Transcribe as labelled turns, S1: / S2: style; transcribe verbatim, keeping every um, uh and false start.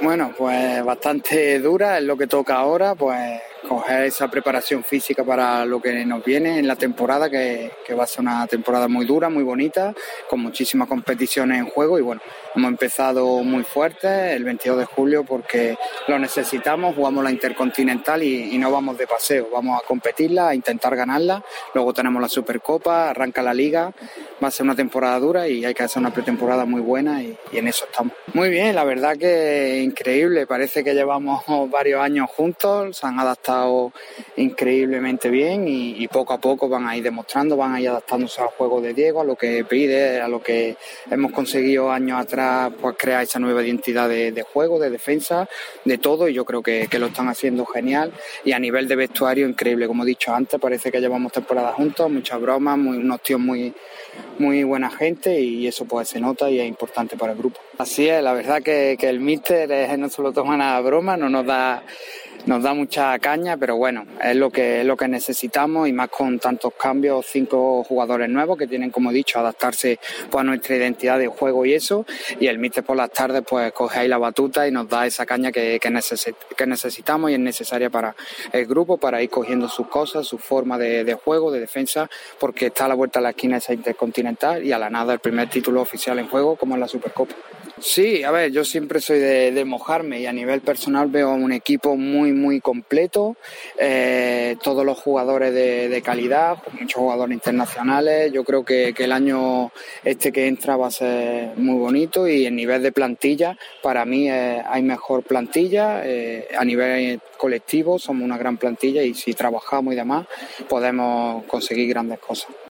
S1: Bueno, pues bastante dura, es lo que toca ahora, pues coger esa preparación física para lo que nos viene en la temporada, que, que va a ser una temporada muy dura, muy bonita, con muchísimas competiciones en juego y bueno, hemos empezado muy fuerte el veintidós de julio porque lo necesitamos, jugamos la Intercontinental y, y no vamos de paseo, vamos a competirla, a intentar ganarla, luego tenemos la Supercopa, arranca la Liga, va a ser una temporada dura y hay que hacer una pretemporada muy buena y, y en eso estamos. Muy bien, la verdad que increíble, parece que llevamos varios años juntos, se han adaptado increíblemente bien y, y poco a poco van a ir demostrando, van a ir adaptándose al juego de Diego, a lo que pide, a lo que hemos conseguido años atrás, pues crear esa nueva identidad de, de juego, de defensa, de todo, y yo creo que, que lo están haciendo genial. Y a nivel de vestuario, increíble, como he dicho antes, parece que llevamos temporadas juntos, muchas bromas, muy, unos tíos muy, muy buena gente y eso pues se nota y es importante para el grupo. Así es, la verdad que, que el míster es, no se lo toma nada a broma, no nos da nos da mucha caña, pero bueno, es lo que es lo que necesitamos y más con tantos cambios, cinco jugadores nuevos que tienen, como he dicho, adaptarse pues, a nuestra identidad de juego y eso, y el míster por las tardes pues coge ahí la batuta y nos da esa caña que, que, necesit- que necesitamos y es necesaria para el grupo, para ir cogiendo sus cosas, su forma de, de juego, de defensa, porque está a la vuelta de la esquina esa Intercontinental y a la nada el primer título oficial en juego como es la Supercopa. Sí, a ver, yo siempre soy de, de mojarme y a nivel personal veo un equipo muy, muy completo, eh, todos los jugadores de, de calidad, muchos jugadores internacionales, yo creo que, que el año este que entra va a ser muy bonito y en nivel de plantilla, para mí eh, hay mejor plantilla, eh, a nivel colectivo somos una gran plantilla y si trabajamos y demás podemos conseguir grandes cosas.